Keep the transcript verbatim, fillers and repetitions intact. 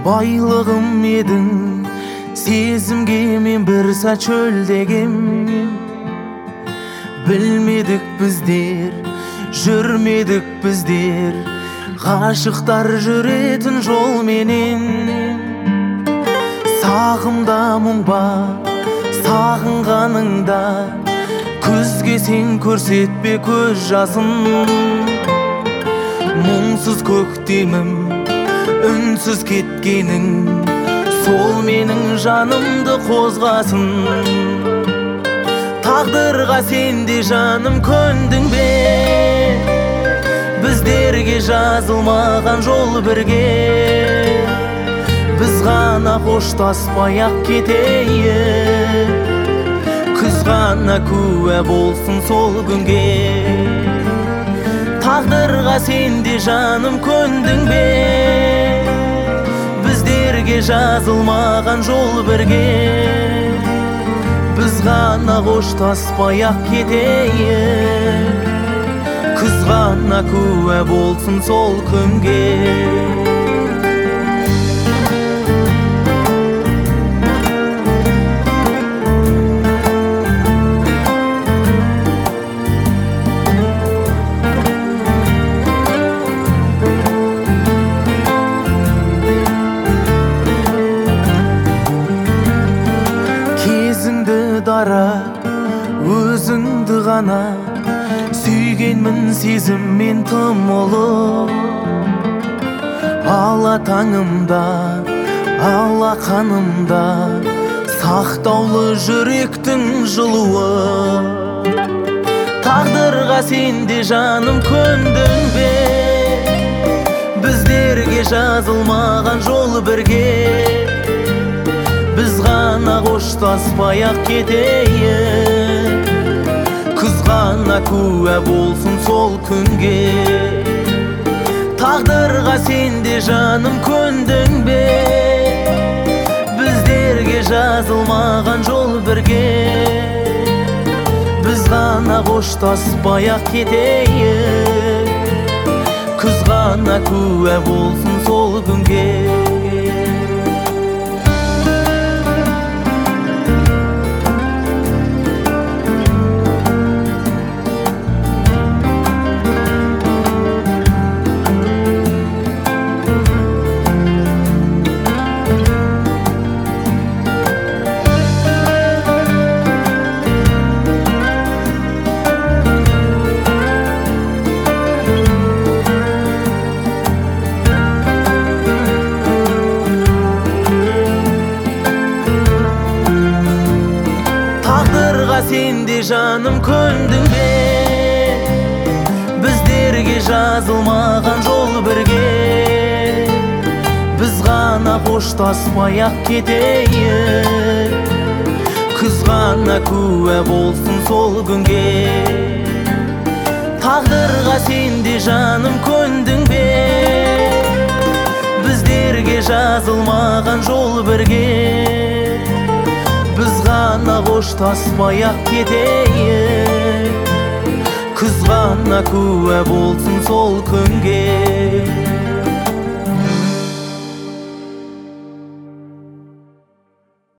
байлығым едің, сезімге мен бір сәт шөлдегем. Білмедік біздер, жүрмедік біздер, ғашықтар жүретін жол менен. Сағымда мұң ба, сағынғаныңда, көзге сен көрсетпе көз жасын. Мұңсыз көктемім, үнсіз кеткенің, сол менің жанымды қозғасын. Тағдырға сен де жаным көндің бе? Біздерге жазылмаған жол бірге, біз ғана қоштаспай-ақ кетейік. Күз ғана куә болсын сол күнге. Тағдырға сен де жаным көндің бе? Біздерге жазылмаған жол бірге, біз ғана қоштаспай-ақ кетейік. Күз ғана куә болсын сол күнге. Дара, өзіңді ғана сүйгенмін, сезіммен тым ұлы. Ала таңымда, ала қанымда, сақтаулы жүректің жылуы. Тағдырға сен де жаным көндің бе? Біздерге жазылмаған жол бірге, біз ғана қоштаспай-ақ кетейік. Күз ғана куә болсын сол күнге. Тағдырға сен де жаным көндің бе? Біздерге жазылмаған жол бірге, біз ғана қоштаспай-ақ кетейік. Күз ғана куә болсын сол күнге. Сен де жаным көндің бе? Біздерге жазылмаған жол бірге, біз ғана қоштаспай-ақ кетейік. Күз ғана куә болсын сол күнге. Тағдырға сен де жаным көндің бе? Біздерге жазылмаған жол бірге, біз ғана қоштаспай-ақ кетейік. Күз ғана куә болсын сол күнге.